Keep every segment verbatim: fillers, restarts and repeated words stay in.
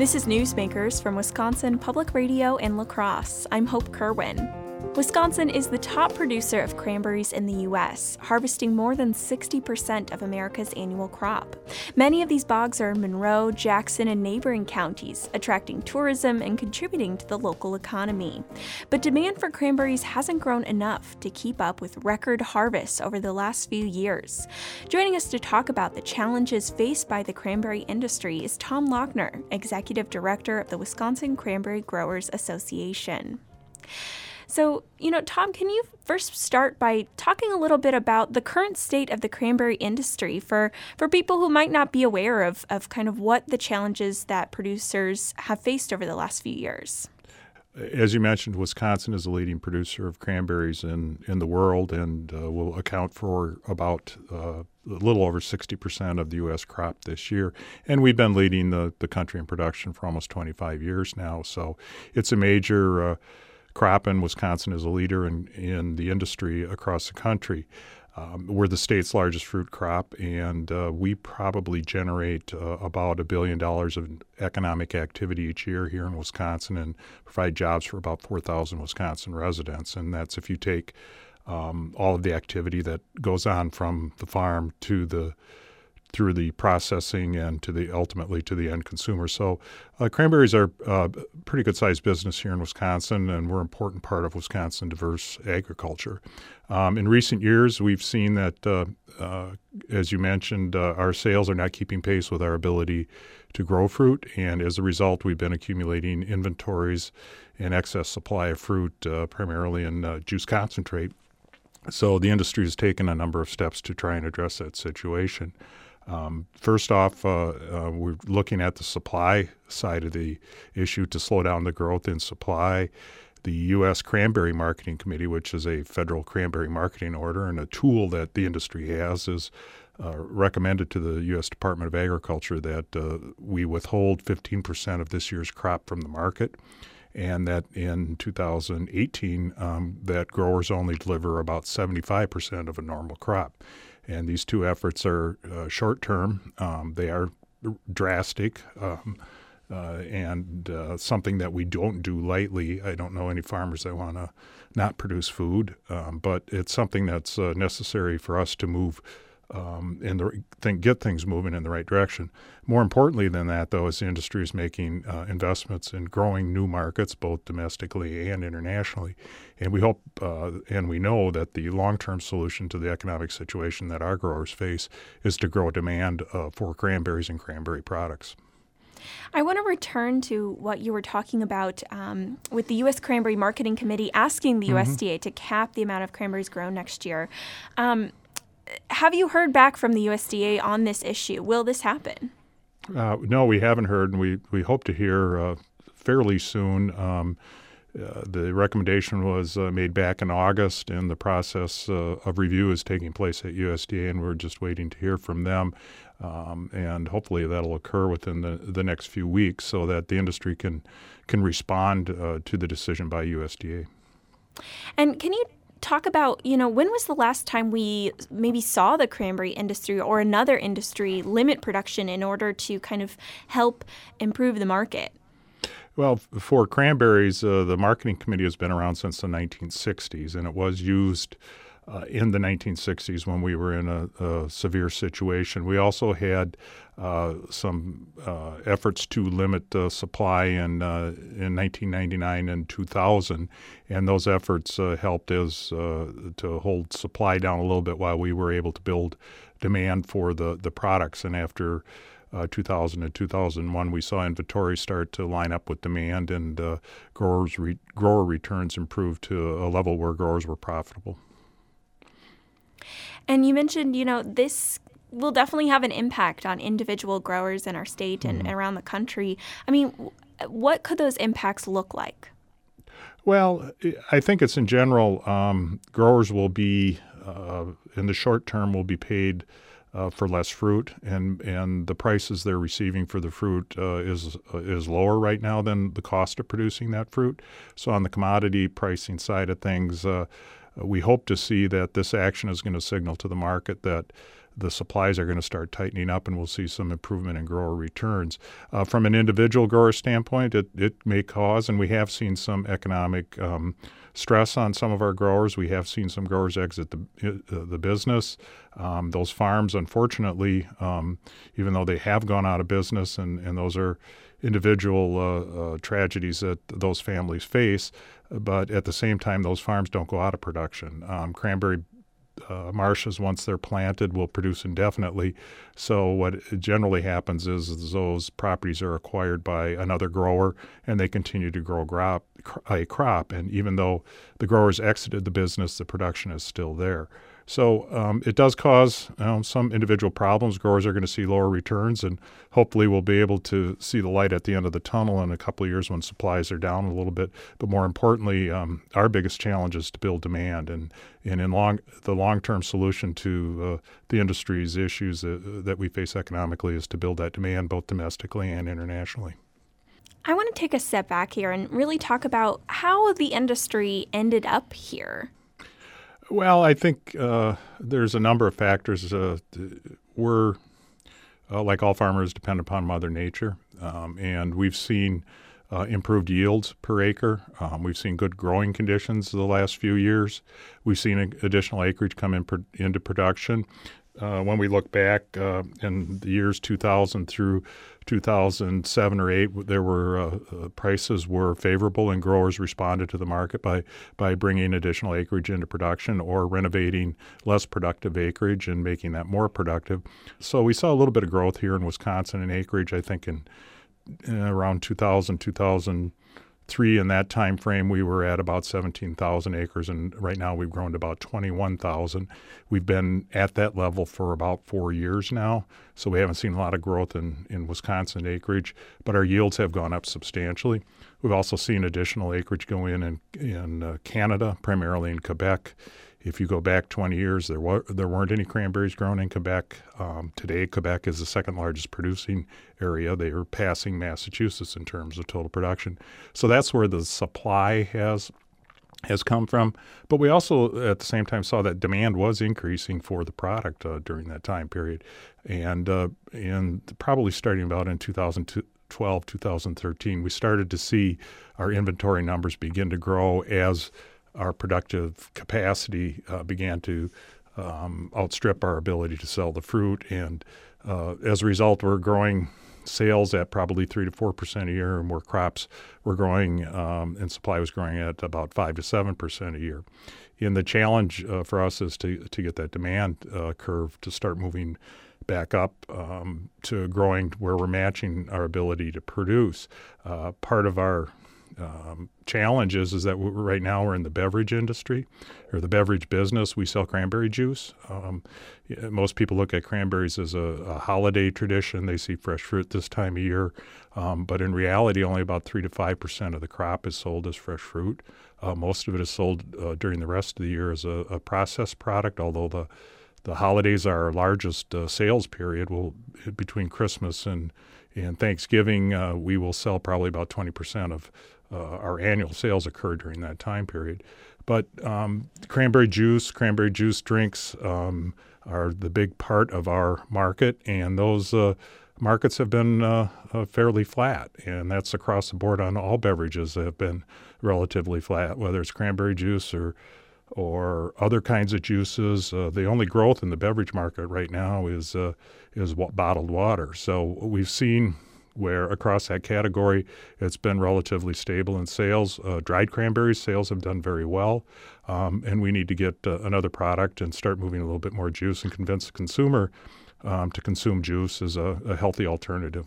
This is Newsmakers from Wisconsin Public Radio in La Crosse. I'm Hope Kerwin. Wisconsin is the top producer of cranberries in the U S, harvesting more than sixty percent of America's annual crop. Many of these bogs are in Monroe, Jackson, and neighboring counties, attracting tourism and contributing to the local economy. But demand for cranberries hasn't grown enough to keep up with record harvests over the last few years. Joining us to talk about the challenges faced by the cranberry industry is Tom Lochner, Executive Director of the Wisconsin Cranberry Growers Association. So, you know, Tom, can you first start by talking a little bit about the current state of the cranberry industry for, for people who might not be aware of, of kind of what the challenges that producers have faced over the last few years? As you mentioned, Wisconsin is a leading producer of cranberries in, in the world and uh, will account for about uh, a little over sixty percent of the U S crop this year. And we've been leading the, the country in production for almost twenty-five years now. So it's a major uh, crop, and Wisconsin is a leader in, in the industry across the country. Um, we're the state's largest fruit crop, and uh, we probably generate uh, about a billion dollars of economic activity each year here in Wisconsin and provide jobs for about four thousand Wisconsin residents. And that's if you take um, all of the activity that goes on from the farm to the through the processing and to the ultimately to the end consumer. So uh, cranberries are uh, a pretty good-sized business here in Wisconsin, and we're an important part of Wisconsin diverse agriculture. Um, in recent years, we've seen that, uh, uh, as you mentioned, uh, our sales are not keeping pace with our ability to grow fruit, and as a result, we've been accumulating inventories and excess supply of fruit, uh, primarily in uh, juice concentrate. So the industry has taken a number of steps to try and address that situation. Um, first off, uh, uh, we're looking at the supply side of the issue to slow down the growth in supply. The U S Cranberry Marketing Committee, which is a federal cranberry marketing order and a tool that the industry has, is uh, recommended to the U S Department of Agriculture that uh, we withhold fifteen percent of this year's crop from the market, and that in two thousand eighteen, um, that growers only deliver about seventy-five percent of a normal crop. And these two efforts are uh, short-term. Um, they are drastic um, uh, and uh, something that we don't do lightly. I don't know any farmers that want to not produce food, um, but it's something that's uh, necessary for us to move um, in the think, get things moving in the right direction. More importantly than that, though, is the industry is making uh, investments in growing new markets, both domestically and internationally. And we hope uh, and we know that the long-term solution to the economic situation that our growers face is to grow demand uh, for cranberries and cranberry products. I want to return to what you were talking about um, with the U S Cranberry Marketing Committee asking the mm-hmm. U S D A to cap the amount of cranberries grown next year. Um, have you heard back from the U S D A on this issue? Will this happen? Uh, no, we haven't heard, and we, we hope to hear uh, fairly soon. Um, uh, the recommendation was uh, made back in August, and the process uh, of review is taking place at U S D A, and we're just waiting to hear from them. Um, and hopefully that'll occur within the, the next few weeks so that the industry can, can respond uh, to the decision by U S D A. And can you talk about, you know, when was the last time we maybe saw the cranberry industry or another industry limit production in order to kind of help improve the market? Well, for cranberries, uh, the marketing committee has been around since the nineteen sixties, and it was used uh, in the nineteen sixties when we were in a, a severe situation. We also had uh, some uh, efforts to limit the supply in uh, in nineteen ninety-nine and two thousand, and those efforts uh, helped us uh, to hold supply down a little bit while we were able to build demand for the, the products. And after Uh, two thousand and two thousand one, we saw inventory start to line up with demand, and uh, growers re- grower returns improved to a level where growers were profitable. And you mentioned, you know, this will definitely have an impact on individual growers in our state and mm-hmm. around the country. I mean, what could those impacts look like? Well, I think it's in general, um, growers will be, uh, in the short term, will be paid Uh, for less fruit, and and the prices they're receiving for the fruit uh, is uh, is lower right now than the cost of producing that fruit. So on the commodity pricing side of things, uh, we hope to see that this action is going to signal to the market that the supplies are going to start tightening up, and we'll see some improvement in grower returns. Uh, from an individual grower standpoint, it, it may cause, and we have seen some economic um, stress on some of our growers. We have seen some growers exit the uh, the business. Um, those farms, unfortunately, um, even though they have gone out of business, and, and those are individual uh, uh, tragedies that those families face, but at the same time, those farms don't go out of production. Um, cranberry Uh, marshes, once they're planted, will produce indefinitely. So what generally happens is, is those properties are acquired by another grower, and they continue to grow crop, a crop. And even though the growers exited the business, the production is still there. So um, it does cause um, some individual problems. Growers are going to see lower returns, and hopefully we'll be able to see the light at the end of the tunnel in a couple of years when supplies are down a little bit. But more importantly, um, our biggest challenge is to build demand, and, and in long the long-term solution to uh, the industry's issues uh, that we face economically is to build that demand both domestically and internationally. I want to take a step back here and really talk about how the industry ended up here. Well, I think uh, there's a number of factors. Uh, we're, uh, like all farmers, depend upon Mother Nature, um, and we've seen uh, improved yields per acre. Um, we've seen good growing conditions the last few years. We've seen additional acreage come in pro- into production. Uh, when we look back uh, in the years two thousand through two thousand seven or eight, there were uh, uh, prices were favorable, and growers responded to the market by by bringing additional acreage into production or renovating less productive acreage and making that more productive. So we saw a little bit of growth here in Wisconsin in acreage. I think in, in around two thousand, two thousand three, in that time frame, we were at about seventeen thousand acres, and right now we've grown to about twenty-one thousand. We've been at that level for about four years now, so we haven't seen a lot of growth in, in Wisconsin acreage, but our yields have gone up substantially. We've also seen additional acreage go in in, in uh, Canada, primarily in Quebec. If you go back twenty years, there were, there weren't any cranberries grown in Quebec. Um, today, Quebec is the second largest producing area. They are passing Massachusetts in terms of total production. So that's where the supply has has come from. But we also, at the same time, saw that demand was increasing for the product uh, during that time period. And, uh, and probably starting about in two thousand twelve, two thousand thirteen, we started to see our inventory numbers begin to grow as our productive capacity uh, began to um, outstrip our ability to sell the fruit. And uh, as a result, we're growing sales at probably three to four percent a year, and more crops were growing, um, and supply was growing at about five to seven percent a year. And the challenge uh, for us is to to get that demand uh, curve to start moving back up um, to growing where we're matching our ability to produce. Uh, part of our Um, challenge is, is that we're, right now we're in the beverage industry or the beverage business. We sell cranberry juice. Um, most people look at cranberries as a, a holiday tradition. They see fresh fruit this time of year. Um, but in reality, only about three to five percent of the crop is sold as fresh fruit. Uh, most of it is sold uh, during the rest of the year as a, a processed product, although the the holidays are our largest uh, sales period. We'll, between Christmas and, and Thanksgiving, uh, we will sell probably about twenty percent of Uh, our annual sales occur during that time period. But um, cranberry juice, cranberry juice drinks um, are the big part of our market, and those uh, markets have been uh, uh, fairly flat, and that's across the board on all beverages that have been relatively flat, whether it's cranberry juice or or other kinds of juices. Uh, the only growth in the beverage market right now is uh, is wa- bottled water. So we've seen where across that category it's been relatively stable in sales. Uh, dried cranberries sales have done very well, um, and we need to get uh, another product and start moving a little bit more juice and convince the consumer um, to consume juice as a, a healthy alternative.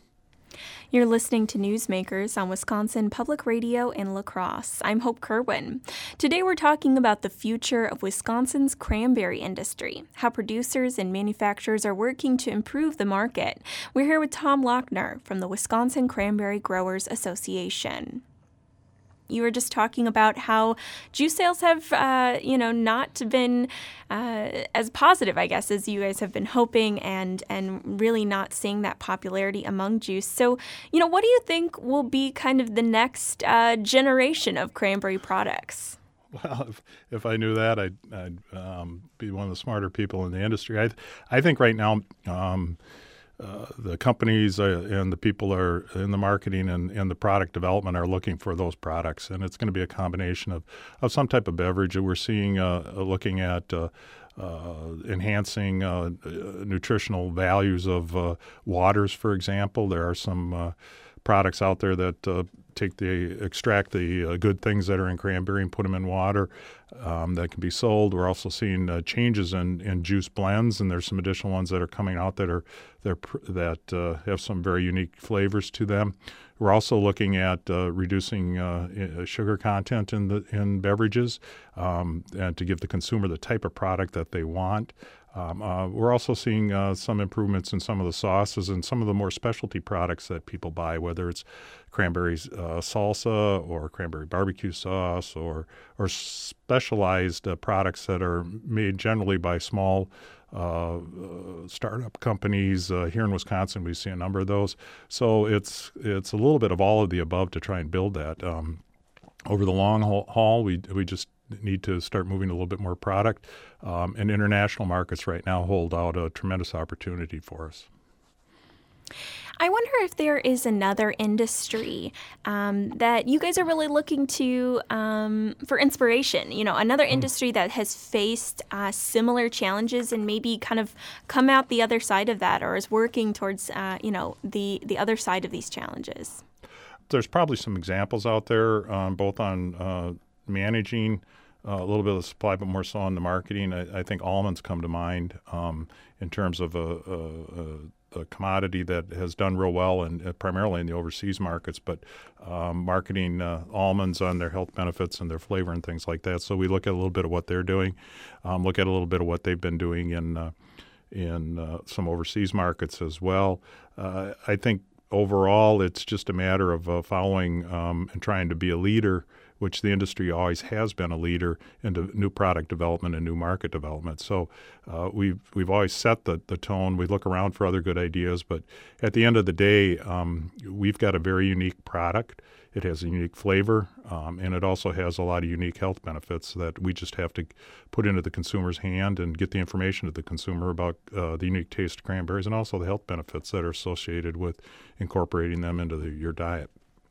You're listening to Newsmakers on Wisconsin Public Radio in La Crosse. I'm Hope Kerwin. Today we're talking about the future of Wisconsin's cranberry industry, how producers and manufacturers are working to improve the market. We're here with Tom Lochner from the Wisconsin Cranberry Growers Association. You were just talking about how juice sales have, uh, you know, not been uh, as positive, I guess, as you guys have been hoping, and and really not seeing that popularity among juice. So, you know, what do you think will be kind of the next uh, generation of cranberry products? Well, if, if I knew that, I'd, I'd um, be one of the smarter people in the industry. I I think right now um, uh, the companies uh, and the people are in the marketing and, and the product development are looking for those products, and it's going to be a combination of, of some type of beverage that we're seeing, uh, looking at uh, uh, enhancing uh, nutritional values of uh, waters, for example. There are some uh, products out there that uh, take the extract the uh, good things that are in cranberry and put them in water um, that can be sold. We're also seeing uh, changes in, in juice blends, and there's some additional ones that are coming out that are that uh, have some very unique flavors to them. We're also looking at uh, reducing uh, sugar content in the in beverages um, and to give the consumer the type of product that they want. Um, uh, we're also seeing uh, some improvements in some of the sauces and some of the more specialty products that people buy, whether it's cranberry uh, salsa or cranberry barbecue sauce or or specialized uh, products that are made generally by small uh, uh, startup companies. Uh, here in Wisconsin, we see a number of those. So it's it's a little bit of all of the above to try and build that. Um, over the long haul, we we just need to start moving a little bit more product. Um, and international markets right now hold out a tremendous opportunity for us. I wonder if there is another industry um, that you guys are really looking to um, for inspiration. You know, another mm. industry that has faced uh, similar challenges and maybe kind of come out the other side of that, or is working towards, uh, you know, the the other side of these challenges. There's probably some examples out there, um, both on uh, managing Uh, a little bit of the supply, but more so on the marketing. I, I think almonds come to mind um, in terms of a, a, a commodity that has done real well, and uh, primarily in the overseas markets, but um, marketing uh, almonds on their health benefits and their flavor and things like that. So we look at a little bit of what they're doing, um, look at a little bit of what they've been doing in, uh, in uh, some overseas markets as well. Uh, I think overall it's just a matter of uh, following um, and trying to be a leader, which the industry always has been a leader into new product development and new market development. So uh, we've we've always set the, the tone. We look around for other good ideas, but at the end of the day, um, we've got a very unique product. It has a unique flavor, um, and it also has a lot of unique health benefits that we just have to put into the consumer's hand and get the information to the consumer about uh, the unique taste of cranberries and also the health benefits that are associated with incorporating them into the, your diet.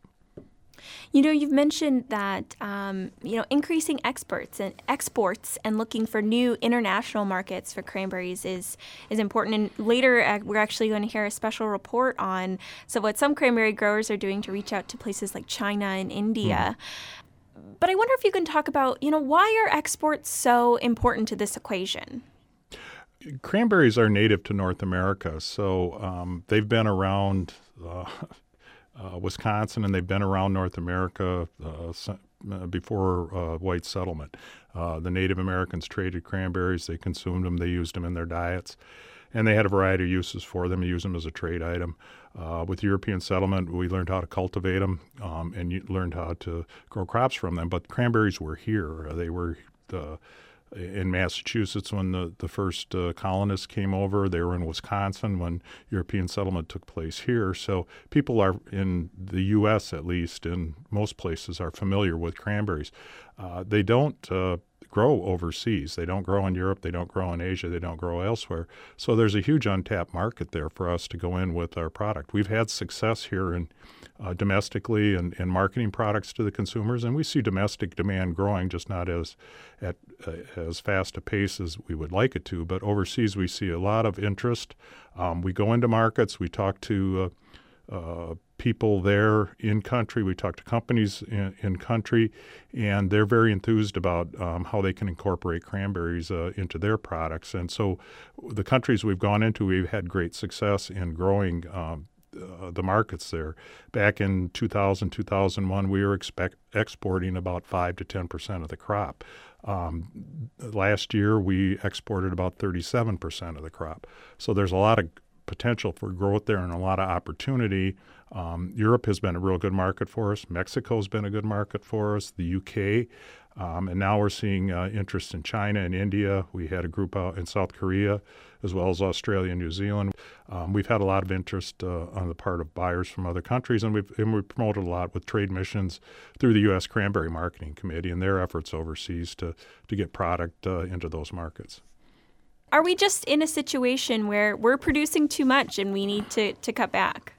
You know, you've mentioned that, um, you know, increasing exports and exports and looking for new international markets for cranberries is is important. And later, uh, we're actually going to hear a special report on so what some cranberry growers are doing to reach out to places like China and India. Mm. But I wonder if you can talk about, you know, why are exports so important to this equation? Cranberries are native to North America, so um, they've been around Uh, Uh, Wisconsin, and they've been around North America uh, before uh, white settlement. Uh, the Native Americans traded cranberries. They consumed them. They used them in their diets. And they had a variety of uses for them. They used them as a trade item. Uh, with European settlement, we learned how to cultivate them um, and learned how to grow crops from them. But cranberries were here. They were the in Massachusetts when the, the first uh, colonists came over. They were in Wisconsin when European settlement took place here. So people are, in the U S at least, in most places, are familiar with cranberries. Uh, they don't uh, grow overseas. They don't grow in Europe. They don't grow in Asia. They don't grow elsewhere. So there's a huge untapped market there for us to go in with our product. We've had success here in uh, domestically and in marketing products to the consumers, and we see domestic demand growing, just not as at uh, as fast a pace as we would like it to. But overseas, we see a lot of interest. Um, we go into markets. We talk to uh, uh, people there in country. We talk to companies in, in country, and they're very enthused about um, how they can incorporate cranberries uh, into their products. And so the countries we've gone into, we've had great success in growing um, uh, the markets there. Back in two thousand, two thousand one, we were expect, exporting about five to ten percent of the crop. Um, last year, we exported about thirty-seven percent of the crop. So there's a lot of potential for growth there and a lot of opportunity. Um, Europe has been a real good market for us. Mexico's been a good market for us. The U K. Um, and now we're seeing uh, interest in China and India. We had a group out in South Korea, as well as Australia and New Zealand. Um, we've had a lot of interest uh, on the part of buyers from other countries, and we've, and we've promoted a lot with trade missions through the U S Cranberry Marketing Committee and their efforts overseas to, to get product uh, into those markets. Are we just in a situation where we're producing too much and we need to, to cut back?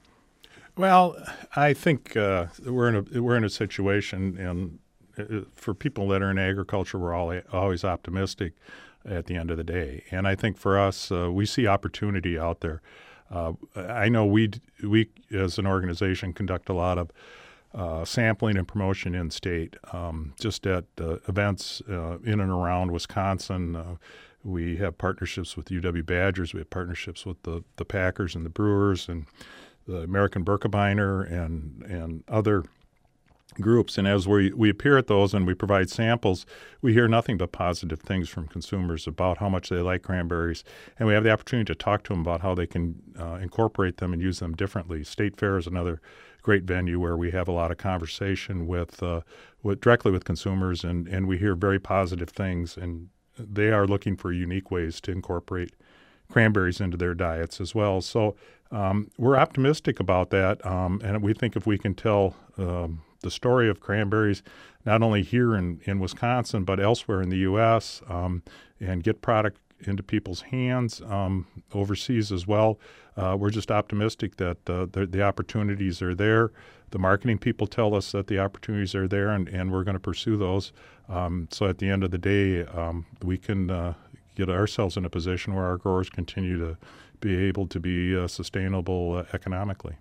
Well, I think uh, we're in a we're in a situation, and uh, for people that are in agriculture, we're all always optimistic at the end of the day. And I think for us, uh, we see opportunity out there. Uh, I know we we as an organization conduct a lot of uh, sampling and promotion in state, um, just at uh, events uh, in and around Wisconsin. Uh, we have partnerships with U W Badgers. We have partnerships with the the Packers and the Brewers and the American Birkebeiner and and other groups. And as we, we appear at those and we provide samples, we hear nothing but positive things from consumers about how much they like cranberries. And we have the opportunity to talk to them about how they can uh, incorporate them and use them differently. State Fair is another great venue where we have a lot of conversation with, uh, with directly with consumers, and, and we hear very positive things. And they are looking for unique ways to incorporate cranberries into their diets as well. So um, we're optimistic about that, um, and we think if we can tell um, the story of cranberries, not only here in, in Wisconsin, but elsewhere in the U S, um, and get product into people's hands um, overseas as well, uh, we're just optimistic that uh, the, the opportunities are there. The marketing people tell us that the opportunities are there, and, and we're going to pursue those. Um, so at the end of the day, um, we can uh, get ourselves in a position where our growers continue to be able to be uh, sustainable uh, economically.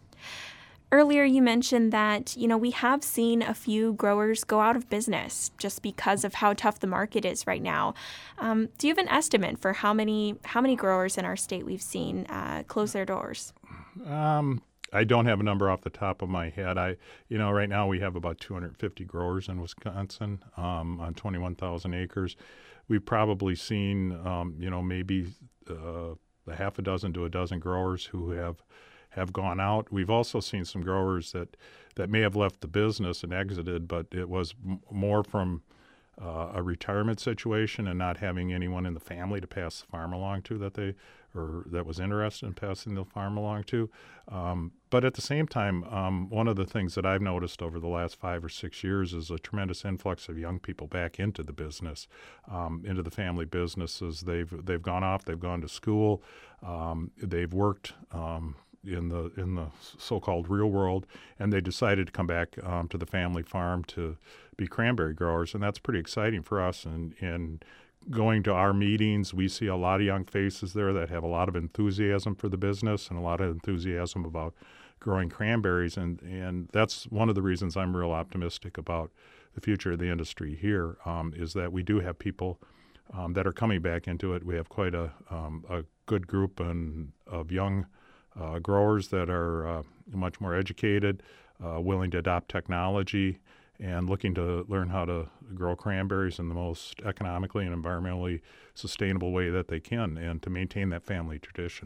Earlier, you mentioned that, you know, we have seen a few growers go out of business just because of how tough the market is right now. Um, do you have an estimate for how many how many growers in our state we've seen uh, close their doors? Um, I don't have a number off the top of my head. I, you know, right now we have about two hundred fifty growers in Wisconsin um, on twenty-one thousand acres. We've probably seen, um, you know, maybe uh, a half a dozen to a dozen growers who have have gone out. We've also seen some growers that, that may have left the business and exited, but it was m- more from uh, a retirement situation and not having anyone in the family to pass the farm along to that they or that was interested in passing the farm along to. Um, but at the same time, um, one of the things that I've noticed over the last five or six years is a tremendous influx of young people back into the business, um, into the family businesses. They've they've gone off, they've gone to school, um, they've worked um, in the in the so-called real world, and they decided to come back um, to the family farm to be cranberry growers, and that's pretty exciting for us. And and going to our meetings, we see a lot of young faces there that have a lot of enthusiasm for the business and a lot of enthusiasm about growing cranberries, and and that's one of the reasons I'm real optimistic about the future of the industry here, um, is that we do have people um, that are coming back into it. We have quite a um, a good group and of young Uh, growers that are uh, much more educated, uh, willing to adopt technology, and looking to learn how to grow cranberries in the most economically and environmentally sustainable way that they can, and to maintain that family tradition.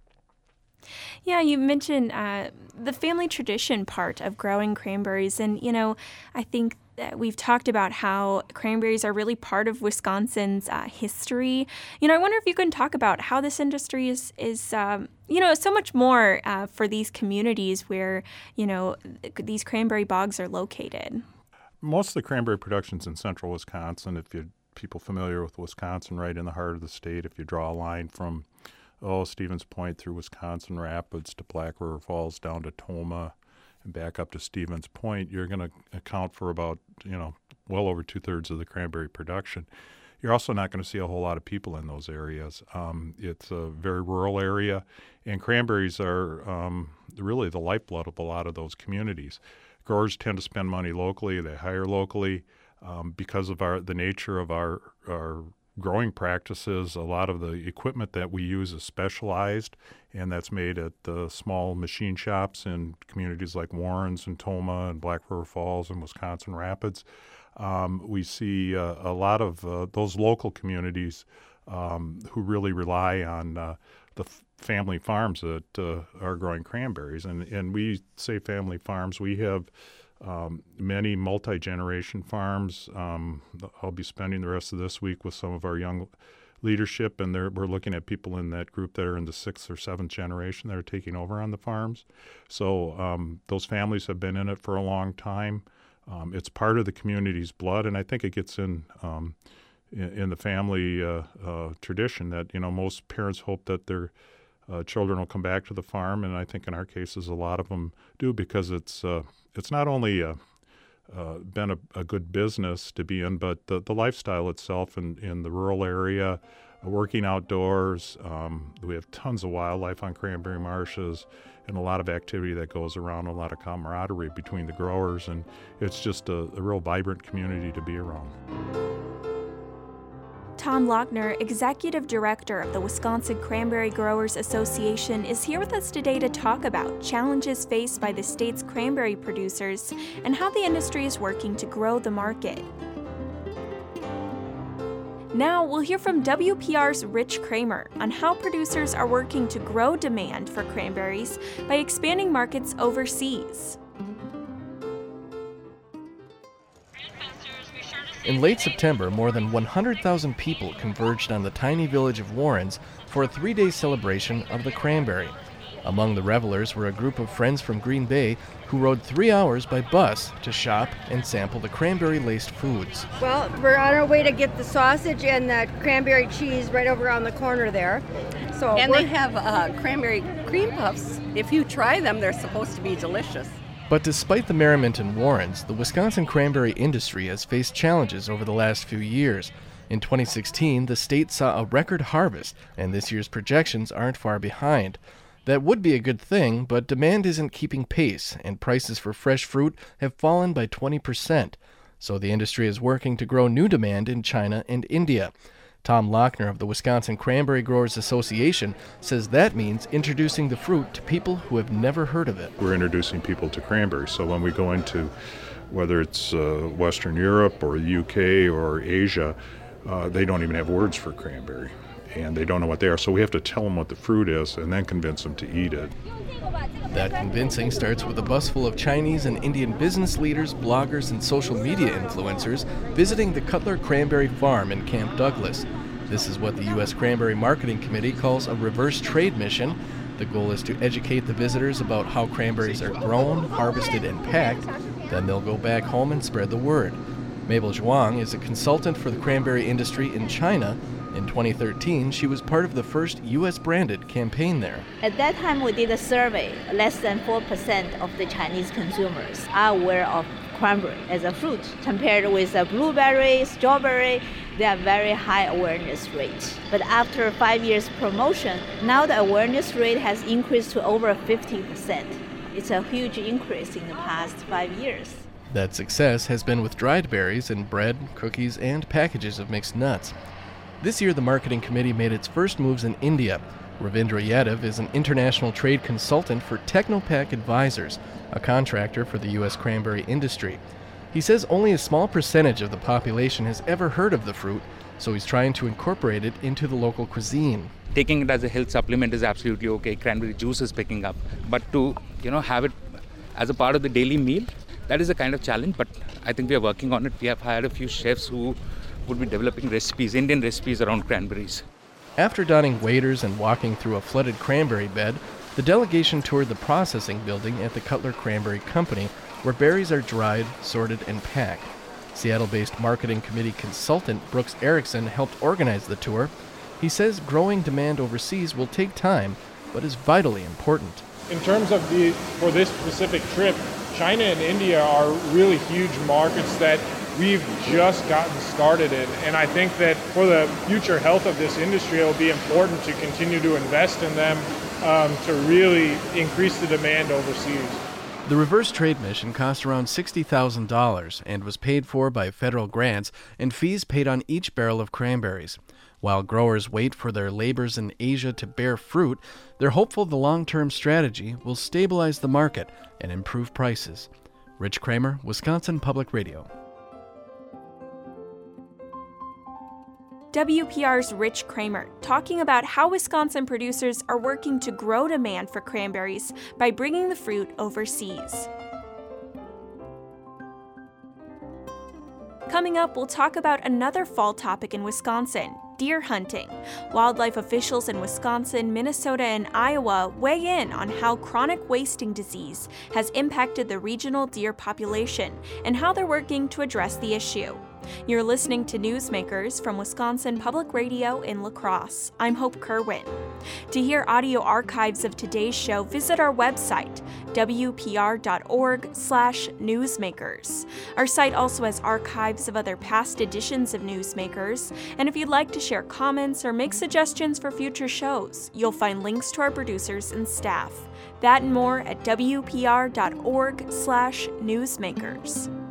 Yeah, you mentioned uh, the family tradition part of growing cranberries. And, you know, I think that we've talked about how cranberries are really part of Wisconsin's uh, history. You know, I wonder if you can talk about how this industry is, is um, you know, so much more uh, for these communities where, you know, these cranberry bogs are located. Most of the cranberry production's in central Wisconsin. If you're people familiar with Wisconsin, right in the heart of the state, if you draw a line from oh, Stevens Point through Wisconsin Rapids to Black River Falls down to Toma and back up to Stevens Point, you're going to account for about, you know, well over two-thirds of the cranberry production. You're also not going to see a whole lot of people in those areas. Um, it's a very rural area, and cranberries are um, really the lifeblood of a lot of those communities. Growers tend to spend money locally. They hire locally um, because of our the nature of our our growing practices. A lot of the equipment that we use is specialized, and that's made at the small machine shops in communities like Warrens and Toma and Black River Falls and Wisconsin Rapids. Um, we see uh, a lot of uh, those local communities um, who really rely on uh, the f- family farms that uh, are growing cranberries. And, and we say family farms. We have um, many multi-generation farms. Um, I'll be spending the rest of this week with some of our young leadership, and we're looking at people in that group that are in the sixth or seventh generation that are taking over on the farms. So um, those families have been in it for a long time. Um, it's part of the community's blood, and I think it gets in um, in, in the family uh, uh, tradition that, you know, most parents hope that their uh, children will come back to the farm, and I think in our cases a lot of them do, because it's uh, it's not only a Uh, been a, a good business to be in, but the, the lifestyle itself in, in the rural area, uh, working outdoors. Um, we have tons of wildlife on Cranberry Marshes and a lot of activity that goes around, a lot of camaraderie between the growers, and it's just a, a real vibrant community to be around. Tom Lochner, Executive Director of the Wisconsin Cranberry Growers Association, is here with us today to talk about challenges faced by the state's cranberry producers and how the industry is working to grow the market. Now we'll hear from W P R's Rich Kramer on how producers are working to grow demand for cranberries by expanding markets overseas. In late September, more than one hundred thousand people converged on the tiny village of Warrens for a three-day celebration of the cranberry. Among the revelers were a group of friends from Green Bay who rode three hours by bus to shop and sample the cranberry-laced foods. Well, we're on our way to get the sausage and the cranberry cheese right over on the corner there. So and they have uh, cranberry cream puffs. If you try them, they're supposed to be delicious. But despite the merriment in Warrens, the Wisconsin cranberry industry has faced challenges over the last few years. In twenty sixteen, the state saw a record harvest, and this year's projections aren't far behind. That would be a good thing, but demand isn't keeping pace, and prices for fresh fruit have fallen by twenty percent. So the industry is working to grow new demand in China and India. Tom Lochner of the Wisconsin Cranberry Growers Association says that means introducing the fruit to people who have never heard of it. We're introducing people to cranberries. So when we go into, whether it's uh, Western Europe or the U K or Asia, uh, they don't even have words for cranberry, and they don't know what they are. So we have to tell them what the fruit is and then convince them to eat it. That convincing starts with a bus full of Chinese and Indian business leaders, bloggers, and social media influencers visiting the Cutler Cranberry Farm in Camp Douglas. This is what the U S Cranberry Marketing Committee calls a reverse trade mission. The goal is to educate the visitors about how cranberries are grown, harvested, and packed. Then they'll go back home and spread the word. Mabel Zhuang is a consultant for the cranberry industry in China. In twenty thirteen, she was part of the first U S-branded campaign there. At that time, we did a survey. Less than four percent of the Chinese consumers are aware of cranberry as a fruit. Compared with a blueberry, strawberry, they are very high awareness rate. But after five years promotion, now the awareness rate has increased to over fifty percent. It's a huge increase in the past five years. That success has been with dried berries in bread, cookies, and packages of mixed nuts. This year, the marketing committee made its first moves in India. Ravindra Yadav is an international trade consultant for Technopak Advisors, a contractor for the U S cranberry industry. He says only a small percentage of the population has ever heard of the fruit, so he's trying to incorporate it into the local cuisine. Taking it as a health supplement is absolutely okay. Cranberry juice is picking up. But to, you know, have it as a part of the daily meal, that is a kind of challenge, but I think we are working on it. We have hired a few chefs who would be developing recipes, Indian recipes around cranberries. After donning waders and walking through a flooded cranberry bed, the delegation toured the processing building at the Cutler Cranberry Company, where berries are dried, sorted, and packed. Seattle-based marketing committee consultant Brooks Erickson helped organize the tour. He says growing demand overseas will take time, but is vitally important. In terms of the, for this specific trip, China and India are really huge markets that we've just gotten started in, and I think that for the future health of this industry, it will be important to continue to invest in them um, to really increase the demand overseas. The reverse trade mission cost around sixty thousand dollars and was paid for by federal grants and fees paid on each barrel of cranberries. While growers wait for their labors in Asia to bear fruit, they're hopeful the long-term strategy will stabilize the market and improve prices. Rich Kramer, Wisconsin Public Radio. W P R's Rich Kramer talking about how Wisconsin producers are working to grow demand for cranberries by bringing the fruit overseas. Coming up, we'll talk about another fall topic in Wisconsin, deer hunting. Wildlife officials in Wisconsin, Minnesota, and Iowa weigh in on how chronic wasting disease has impacted the regional deer population and how they're working to address the issue. You're listening to Newsmakers from Wisconsin Public Radio in La Crosse. I'm Hope Kerwin. To hear audio archives of today's show, visit our website, w p r dot org slash newsmakers. Our site also has archives of other past editions of Newsmakers, and if you'd like to share comments or make suggestions for future shows, you'll find links to our producers and staff. That and more at w p r dot org slash newsmakers.